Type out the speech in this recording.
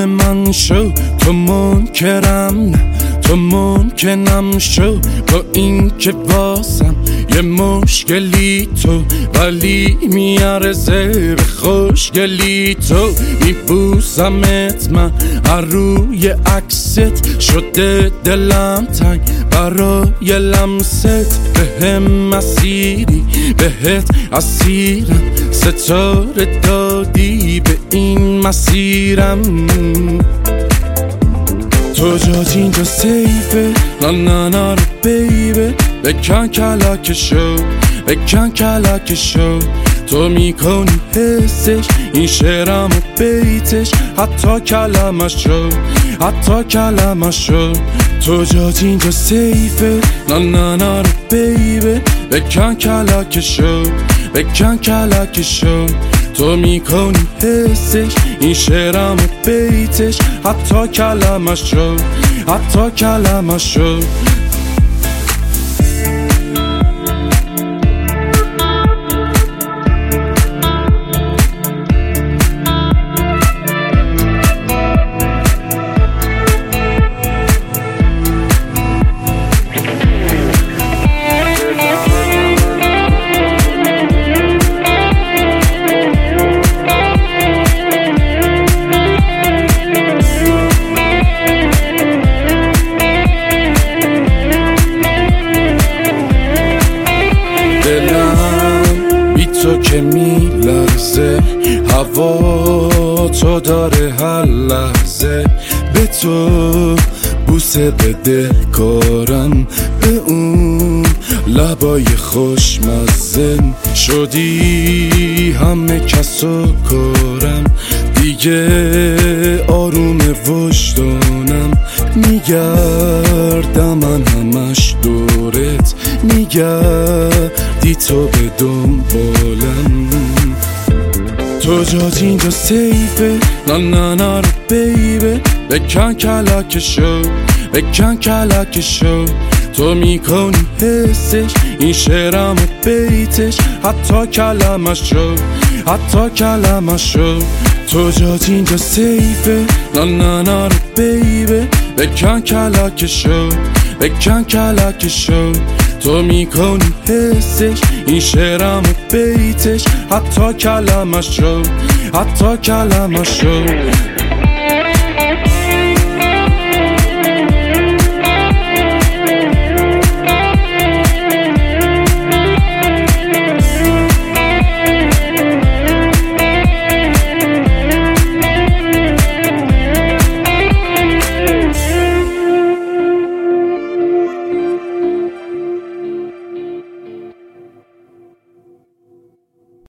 من شو، تو منکرم نه، تو ممکنم شو، با این که واسم یه مشکلی تو، ولی میارزه به خوشگلی تو. میبوسمت من روی عکست، شده دلم تنگ برای لمست. بهم مسیری بهت اسیرم، ستاره دادی به این مسیرم. تو جات اینجا سیفه، نه رو بیبه، بکن کلکشو، بکن کلکشو. تو میکنی حسش این شعرم و بیتش، حتی کلمشو، حتی کلمشو. تو جات اینجا سیفه، نه رو بیبه، بکن کلکشو، بکن کلکشو. تو میکنی حسش این شعرم و بیتش، حتی کلمشو، حتی کلمشو. دلم بی تو که میلرزه، هوا تو داره هر لحظه. به تو بوسه بده کارم، به اون لبای خوشمزه. شدی همه کسو کارم، دیگه آروم وجدانم. میگردم من همش دورت، میگردی تو به دنبالم. تو جات اینجا سیفه، نه رو بیبه، بکن کلکشو، بکن کلکشو. تو میکنی حسش این شعرم و بیتش، حتی کلمشو، حتی کلمشو. تو جات اینجا سیفه، نه رو بیبه، بکن کلکشو، بکن کلکشو. تو میکنی حسش این شعرم و بیتش، حتی کلمشو، حتی کلمشو.